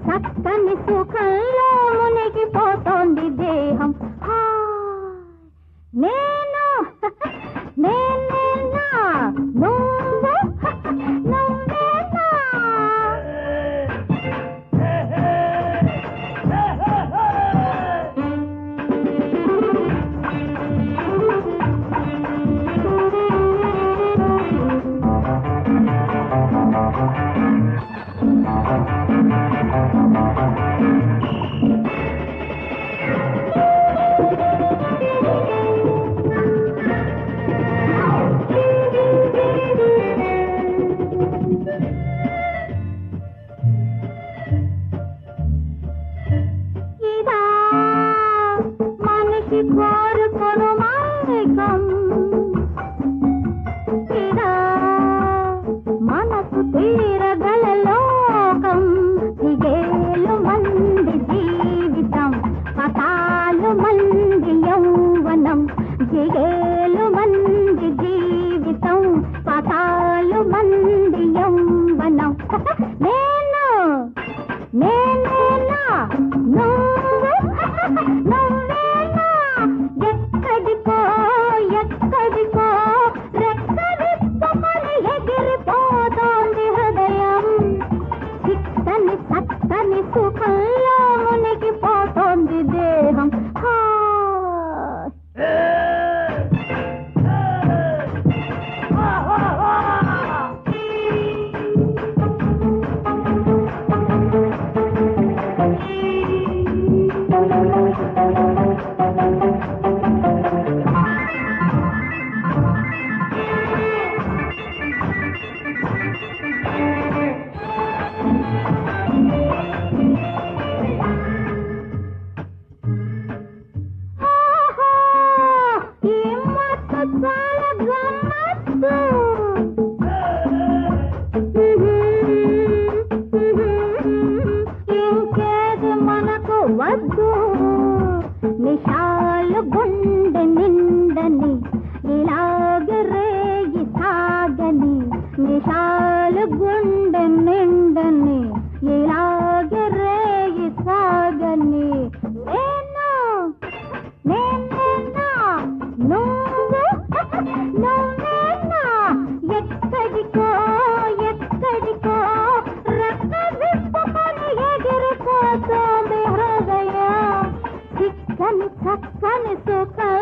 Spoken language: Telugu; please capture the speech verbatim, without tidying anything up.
చక్కని సుఖంలో మునిగిపోతోంది దేహం. నేను నేనేనా నువ్వు నువ్వేనా? కోరుకొను మైకం ఇదా మనసు తీరగల లోకం. దిగేలు మంది జీవితం, పతాలు మంది యౌవనం. దిగేలు మంది జీవితం, పతాలు మంది యౌవనం. నేను నేనేనా నువ్వు నువ్వేనా? ఎక్కడికో ఎక్కడికో రెక్కవిప్పమని ఎగిరిపోతోంది హృదయం. చిక్కని చక్కని సుఖంలో మునిగిపోతోంది దేహం. ఇంకేది మనకు వద్దు, నిషాలు గుండె నిండని ఇలాగే రేగి సాగని. నిషాలు గుండె నిండని ఇలాగే రేగి సాగని. నేను నేనేనా నువ్వు నువ్వేనా? ఎక్కడికో ఎక్కడికో రెక్క విప్పమని ఎగిరిపోతోంది హృదయం. చిక్కని చక్కని సుఖం